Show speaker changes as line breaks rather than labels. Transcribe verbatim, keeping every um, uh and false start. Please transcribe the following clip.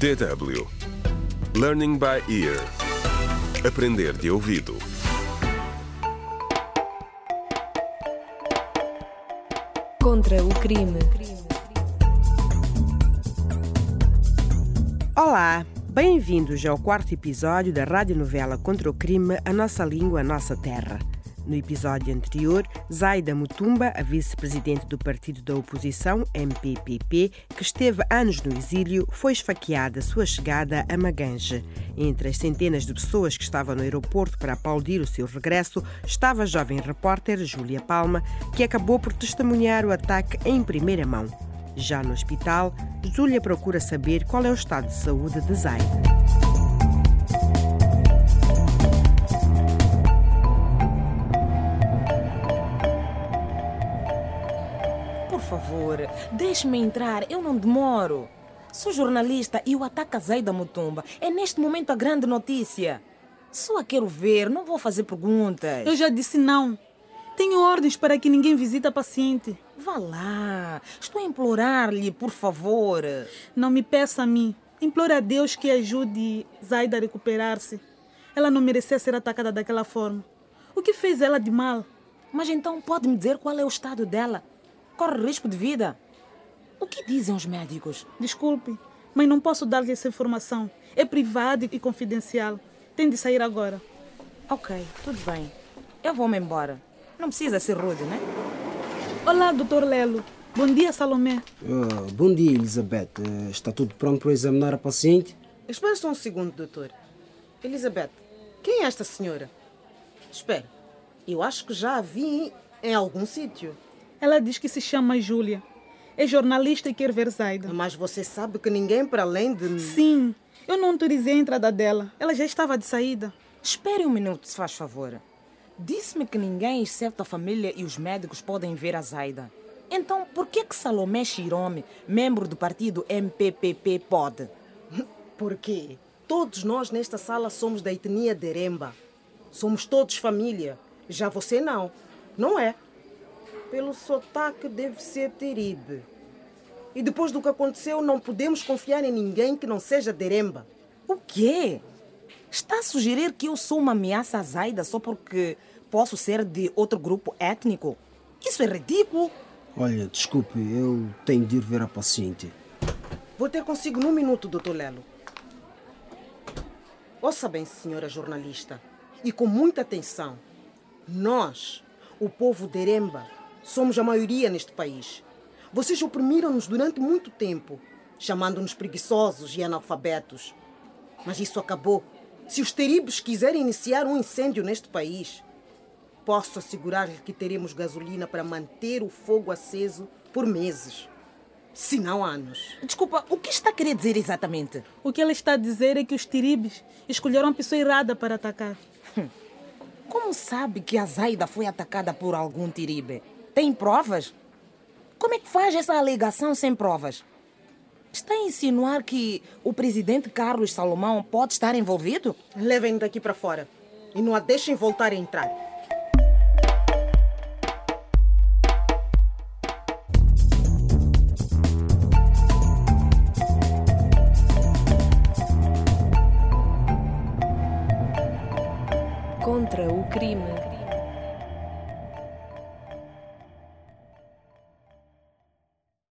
D W Learning by Ear. Aprender de ouvido.
Contra o crime.
Olá, bem-vindos ao quarto episódio da radionovela Contra o Crime, A Nossa Língua, a Nossa Terra. No episódio anterior, Zaida Mutumba, a vice-presidente do partido da oposição, M P P P, que esteve anos no exílio, foi esfaqueada à sua chegada a Magange. Entre as centenas de pessoas que estavam no aeroporto para aplaudir o seu regresso, estava a jovem repórter Júlia Palma, que acabou por testemunhar o ataque em primeira mão. Já no hospital, Júlia procura saber qual é o estado de saúde de Zaida.
Por favor, deixe-me entrar, eu não demoro. Sou jornalista e o ataque a Zaida Mutumba é neste momento a grande notícia. Só a quero ver, não vou fazer perguntas.
Eu já disse não. Tenho ordens para que ninguém visite a paciente.
Vá lá, estou a implorar-lhe, por favor.
Não me peça a mim. Implore a Deus que ajude Zaida a recuperar-se. Ela não merecia ser atacada daquela forma. O que fez ela de mal?
Mas então pode me dizer qual é o estado dela? Corre risco de vida. O que dizem os médicos?
Desculpe, mas não posso dar-lhe essa informação. É privada e confidencial. Tem de sair agora.
Ok, tudo bem. Eu vou-me embora. Não precisa ser rude, né?
Olá, doutor Lelo. Bom dia, Salomé.
Uh, bom dia, Elizabeth. Uh, está tudo pronto para examinar a paciente?
Espera só um segundo, doutor. Elizabeth, quem é esta senhora? Espera, eu acho que já a vi em algum sítio.
Ela diz que se chama Júlia. É jornalista e quer ver Zaida.
Mas você sabe que ninguém para além de...
Sim, eu não autorizei a entrada dela. Ela já estava de saída.
Espere um minuto, se faz favor. Disse-me que ninguém, exceto a família e os médicos, podem ver a Zaida. Então, por que que Salomé Chirome, membro do partido M P P P, pode?
Porque todos nós nesta sala somos da etnia Deremba. Somos todos família. Já você não. Não é? Pelo sotaque deve ser Teribe. E depois do que aconteceu, não podemos confiar em ninguém que não seja Deremba.
O quê? Está a sugerir que eu sou uma ameaça a Zaida só porque posso ser de outro grupo étnico? Isso é ridículo.
Olha, desculpe, eu tenho de ir ver a paciente.
Vou ter consigo num minuto, doutor Lelo. Ouça bem, senhora jornalista, e com muita atenção. Nós, o povo Deremba, somos a maioria neste país. Vocês oprimiram-nos durante muito tempo, chamando-nos preguiçosos e analfabetos. Mas isso acabou. Se os teribes quiserem iniciar um incêndio neste país, posso assegurar-lhe que teremos gasolina para manter o fogo aceso por meses, se não anos.
Desculpa, o que está a querer dizer exatamente?
O que ela está a dizer é que os tiribes escolheram a pessoa errada para atacar.
Como sabe que a Zaida foi atacada por algum tiribe? Tem provas? Como é que faz essa alegação sem provas? Está a insinuar que o presidente Carlos Salomão pode estar envolvido?
Levem-no daqui para fora e não a deixem voltar a entrar.
Contra o crime.